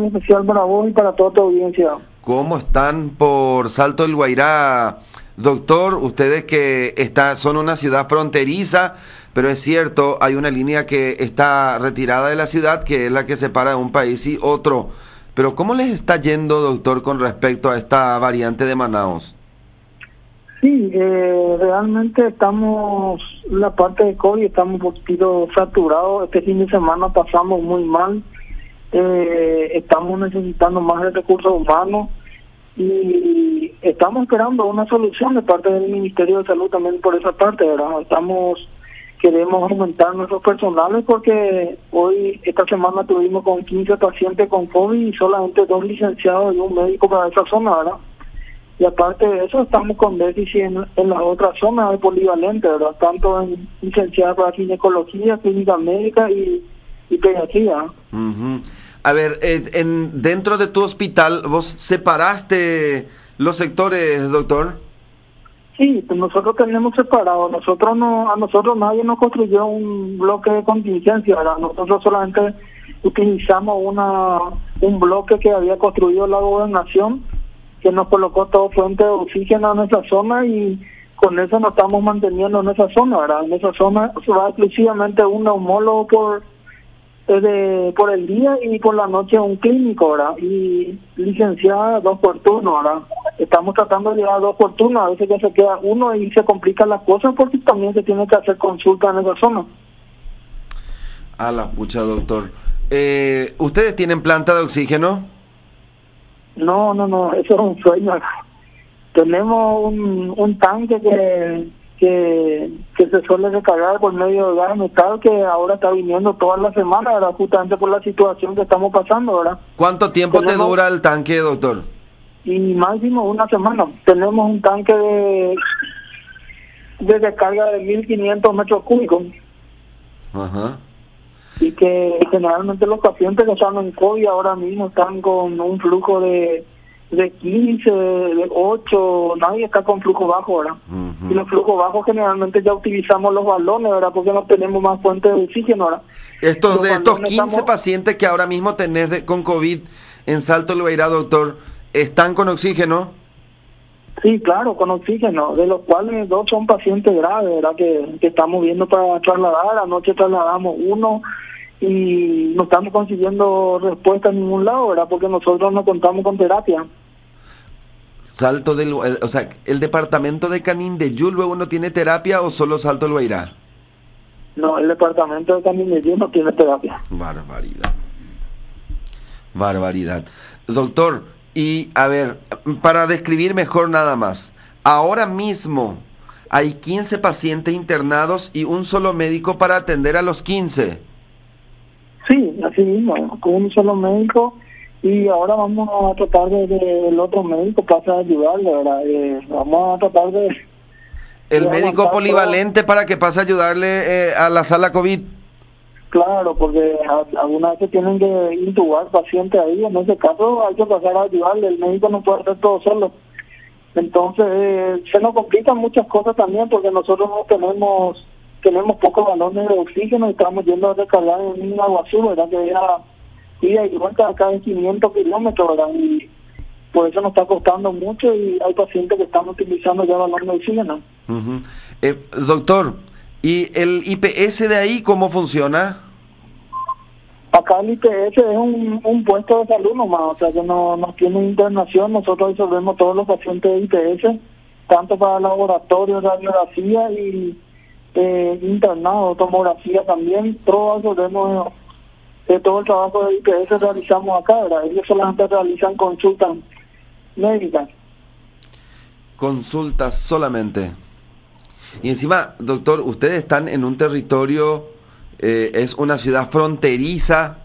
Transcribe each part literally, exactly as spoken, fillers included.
especial para vos y para toda tu audiencia. ¿Cómo están por Salto del Guairá, doctor? Ustedes que está, son una ciudad fronteriza, pero es cierto, hay una línea que está retirada de la ciudad, que es la que separa de un país y otro. Pero ¿cómo les está yendo, doctor, con respecto a esta variante de Manaos? Sí, eh, realmente estamos, la parte de COVID, estamos un poquito saturados. Este fin de semana pasamos muy mal. Eh, estamos necesitando más de recursos humanos y estamos esperando una solución de parte del Ministerio de Salud también por esa parte, ¿verdad? Estamos, queremos aumentar nuestros personales porque hoy, esta semana tuvimos con quince pacientes con COVID y solamente dos licenciados y un médico para esa zona, ¿verdad? Y aparte de eso, estamos con déficit en, en las otras zonas de polivalente, ¿verdad? Tanto en licenciados para ginecología, clínica médica y, y pediatría. Uh-huh. A ver, eh, en, dentro de tu hospital, ¿vos separaste los sectores, doctor? Sí, pues nosotros tenemos separado. Nosotros no, a nosotros nadie nos construyó un bloque de contingencia, ¿verdad? Nosotros solamente utilizamos una un bloque que había construido la gobernación, que nos colocó todo fuente de oxígeno en esa zona y con eso nos estamos manteniendo en esa zona, ¿verdad? En esa zona se va exclusivamente un neumólogo por de, por el día y por la noche un clínico, ¿verdad? Y licenciada dos por turno, ¿verdad? Estamos tratando de llevar dos por turno, a veces ya se queda uno y se complican las cosas porque también se tiene que hacer consulta en esa zona. A la pucha, doctor. Eh, ¿Ustedes tienen planta de oxígeno? No, no, no, eso es un sueño. Tenemos un, un tanque que, que que se suele recargar por medio de gas metal que ahora está viniendo todas las semanas, ¿verdad? Justamente por la situación que estamos pasando, ¿verdad? ¿Cuánto tiempo Tenemos, te dura el tanque, doctor? Y máximo una semana. Tenemos un tanque de, de descarga de mil quinientos metros cúbicos. Ajá. Y que generalmente los pacientes que están en COVID ahora mismo están con un flujo de de quince, de ocho, nadie está con flujo bajo, ¿verdad? Uh-huh. Y los flujos bajos generalmente ya utilizamos los balones, ¿verdad? Porque no tenemos más fuentes de oxígeno, ¿verdad? Estos, los de estos quince estamos... pacientes que ahora mismo tenés de, con COVID en Salto del Guairá, doctor, ¿están con oxígeno? Sí, claro, con oxígeno, de los cuales dos son pacientes graves, ¿verdad? Que, que estamos viendo para trasladar. Anoche trasladamos uno y no estamos consiguiendo respuesta en ningún lado, ¿verdad? Porque nosotros no contamos con terapia. Salto del, el, o sea, ¿el departamento de Canindeyú luego no tiene terapia o solo Salto del Guairá? No, el departamento de Canindeyú no tiene terapia. Barbaridad. Barbaridad. Doctor, y a ver, para describir mejor nada más, ahora mismo hay quince pacientes internados y un solo médico para atender a los quince. Sí, así mismo, con un solo médico, y ahora vamos a tratar de, de el otro médico pasa a ayudarle, ¿verdad? Eh, vamos a tratar de... El de médico polivalente todo. Para que pase a ayudarle eh, a la sala COVID. Claro, porque a, algunas veces tienen que intubar pacientes ahí, en ese caso hay que pasar a ayudarle, el médico no puede hacer todo solo. Entonces, eh, se nos complican muchas cosas también porque nosotros no tenemos... tenemos pocos balones de oxígeno y estamos yendo a recargar en un Aguazú, ¿verdad? Que era ida y vuelta acá en quinientos kilómetros, ¿verdad? Y por eso nos está costando mucho y hay pacientes que están utilizando ya balones de oxígeno. Uh-huh. eh, doctor, ¿y el I P S de ahí cómo funciona? Acá el I P S es un, un puesto de salud nomás, o sea que no, no tiene internación, nosotros resolvemos todos los pacientes de I P S, tanto para laboratorio, radiografía y Eh, internado, tomografía también, todo eso vemos, eh, todo el trabajo de I P S realizamos acá, ¿verdad? Ellos solamente realizan consultas médicas. Consultas solamente. Y encima, doctor, ustedes están en un territorio, eh, es una ciudad fronteriza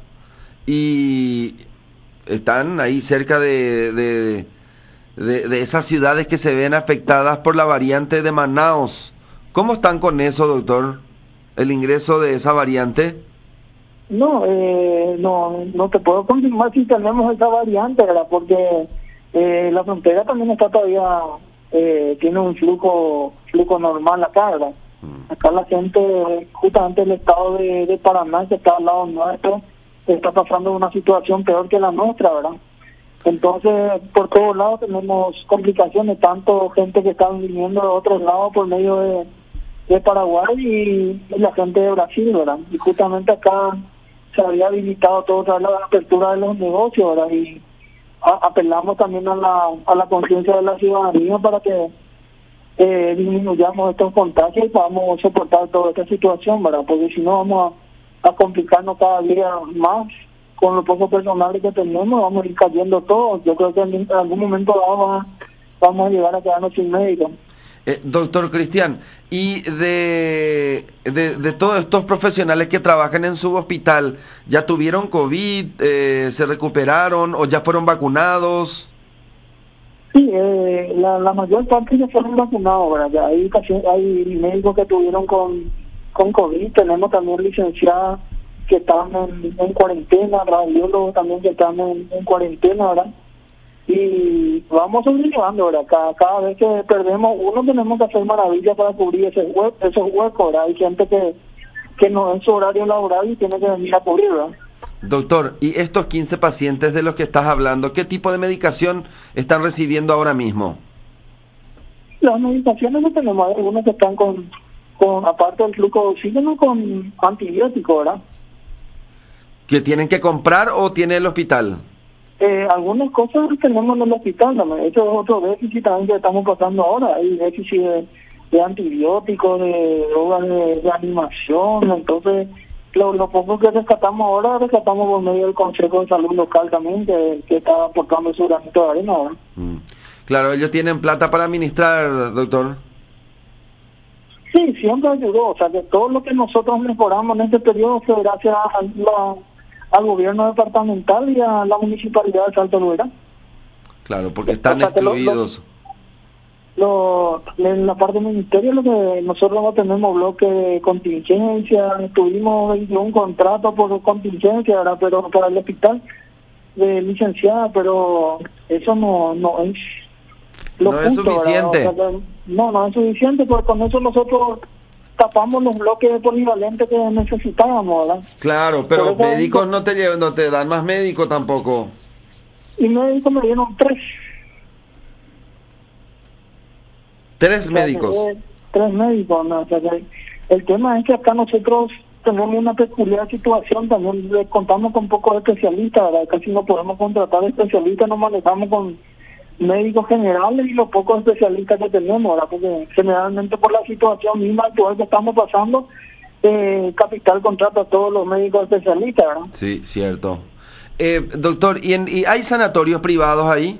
y están ahí cerca de, de, de, de esas ciudades que se ven afectadas por la variante de Manaos. ¿Cómo están con eso, doctor? ¿El ingreso de esa variante? No, eh, no, no te puedo confirmar si tenemos esa variante, ¿verdad? Porque eh, la frontera también está todavía, eh, tiene un flujo flujo normal acá, ¿verdad? Mm. Acá la gente, justamente el estado de, de Paraná, que está al lado nuestro, está pasando una situación peor que la nuestra, ¿verdad? Entonces, por todos lados tenemos complicaciones, tanto gente que está viniendo de otros lados por medio de, de Paraguay y, y la gente de Brasil, ¿verdad? Y justamente acá se había habilitado toda la apertura de los negocios, ¿verdad? Y a, apelamos también a la, a la conciencia de la ciudadanía para que eh, disminuyamos estos contagios y podamos soportar toda esta situación, ¿verdad? Porque si no vamos a, a complicarnos cada día más con los pocos personales que tenemos, vamos a ir cayendo todos. Yo creo que en algún momento vamos a, vamos a llegar a quedarnos sin médicos. Eh, doctor Cristian, y de, de, de todos estos profesionales que trabajan en su hospital, ¿ya tuvieron COVID, eh, se recuperaron o ya fueron vacunados? Sí, eh, la, la mayor parte ya fueron vacunados, ¿verdad? Ya hay, hay médicos que tuvieron con, con COVID, tenemos también licenciadas que están en, en cuarentena, radiólogos también que están en, en cuarentena, ¿verdad? Y vamos sobrellevando, ¿verdad? Cada, cada vez que perdemos uno tenemos que hacer maravillas para cubrir ese hue esos huecos, ¿verdad? Hay gente que, que no es su horario laboral y tiene que venir a cubrir, ¿verdad? Doctor, ¿y estos quince pacientes de los que estás hablando, qué tipo de medicación están recibiendo ahora mismo? Las medicaciones que tenemos, hay algunos que están con, con aparte del flujo de oxígeno, con antibióticos, ¿verdad? ¿Que tienen que comprar o tiene el hospital? Eh, algunas cosas tenemos en el hospital también. Eso es otro déficit también que estamos pasando ahora. Hay déficit de, de antibióticos, de drogas de, de animación. Entonces, lo, lo poco que rescatamos ahora, rescatamos por medio del Consejo de Salud Local también, que, que está aportando su granito de arena, ¿verdad? Mm. Claro, ellos tienen plata para administrar, doctor. Sí, siempre ayudó. O sea, que todo lo que nosotros mejoramos en este periodo fue gracias a la... al gobierno departamental y a la municipalidad de Salto Luera. Claro, porque están o sea, excluidos. Lo, lo, en la parte del ministerio, lo que nosotros no tenemos bloque de contingencia, tuvimos veintiún contratos por contingencia, ¿verdad? Pero para el hospital de licenciada, pero eso no, no es lo no justo, es suficiente. O sea, que, no, no es suficiente, porque con eso nosotros tapamos los bloques polivalentes que necesitábamos, ¿verdad? Claro, pero Por eso, médicos no te llevan, no te dan más médicos tampoco. Y médicos me dieron tres. Tres O sea, médicos. que, tres médicos, ¿no? O sea, que el tema es que acá nosotros tenemos una peculiar situación, también contamos con pocos especialistas, ¿verdad? Casi no podemos contratar especialistas, nos manejamos con médicos generales y los pocos especialistas que tenemos, ¿verdad? Porque generalmente por la situación misma actual que estamos pasando, eh, Capital contrata a todos los médicos especialistas, ¿verdad? Sí, cierto. Eh, doctor, ¿y, en, ¿y hay sanatorios privados ahí?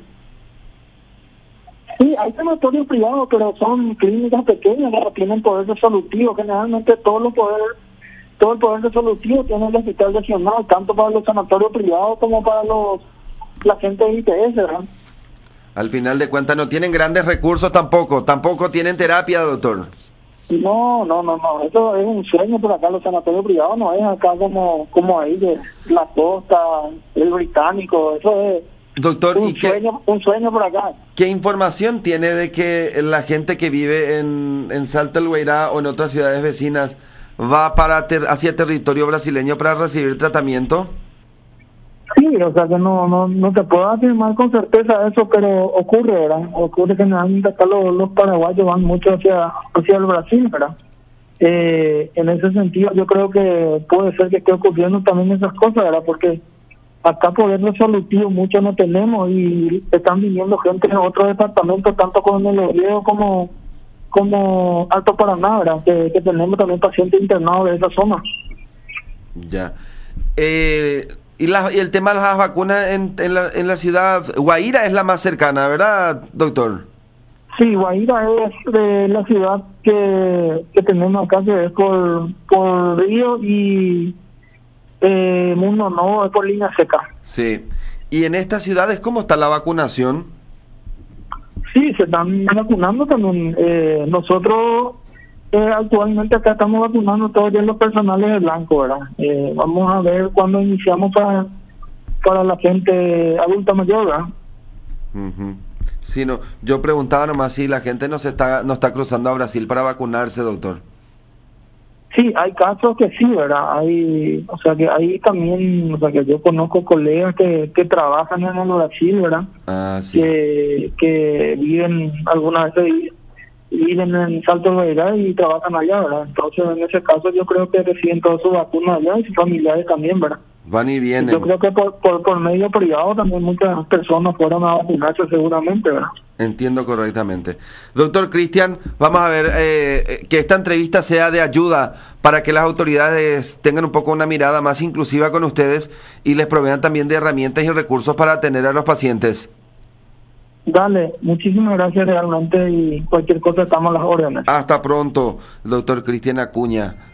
Sí, hay sanatorios privados, pero son clínicas pequeñas que no tienen poder resolutivo. Generalmente todos los poderes, todo el poder resolutivo tiene el hospital regional, tanto para los sanatorios privados como para los la gente de I T S, ¿verdad? Al final de cuentas no tienen grandes recursos tampoco, tampoco tienen terapia, doctor. No, no, no, no, eso es un sueño por acá, los sanatorios privados no es acá como como ahí de la costa, el británico, eso es doctor, un ¿y qué, sueño, un sueño por acá. ¿Qué información tiene de que la gente que vive en, en Salto del Guairá o en otras ciudades vecinas va para ter, hacia territorio brasileño para recibir tratamiento? Sí, o sea que no no no te puedo afirmar con certeza eso, pero ocurre, ¿verdad? Ocurre que generalmente acá los, los paraguayos van mucho hacia hacia el Brasil, ¿verdad? Eh, en ese sentido yo creo que puede ser que esté ocurriendo también esas cosas, ¿verdad? Porque acá poder resolutivo mucho no tenemos y están viniendo gente en otros departamentos, tanto con el Oviedo como como Alto Paraná, ¿verdad? Que, que tenemos también pacientes internados de esa zona. Ya. Eh... Y, la, y el tema de las vacunas en, en, la, en la ciudad, Guaira es la más cercana, ¿verdad, doctor? Sí, Guaira es de la ciudad que, que tenemos acá, que es por, por Río, y eh, Mundo Nuevo es por Línea Seca. Sí. ¿Y en estas ciudades cómo está la vacunación? Sí, se están vacunando también. Eh, nosotros... Eh, actualmente acá estamos vacunando todos los personales de blanco, ¿verdad? Eh, vamos a ver cuándo iniciamos para para la gente adulta mayor, ¿verdad? Uh-huh. Sí, no, yo preguntaba nomás si la gente no se está no está cruzando a Brasil para vacunarse, doctor. Sí, hay casos que sí, ¿verdad? Hay, o sea que ahí también, o sea que yo conozco colegas que, que trabajan en el Brasil, ¿verdad? Ah, sí. Que, que viven, algunas veces viven en Salto Veira y trabajan allá, ¿verdad? Entonces, en ese caso yo creo que reciben todas sus vacunas allá y sus familiares también, ¿verdad? Van y vienen. Yo creo que por, por, por medio privado también muchas personas fueron a vacunarse seguramente, ¿verdad? Entiendo correctamente. Doctor Cristian, vamos a ver eh, que esta entrevista sea de ayuda para que las autoridades tengan un poco una mirada más inclusiva con ustedes y les provean también de herramientas y recursos para atender a los pacientes. Dale, muchísimas gracias realmente y cualquier cosa estamos a las órdenes. Hasta pronto, doctor Cristian Acuña.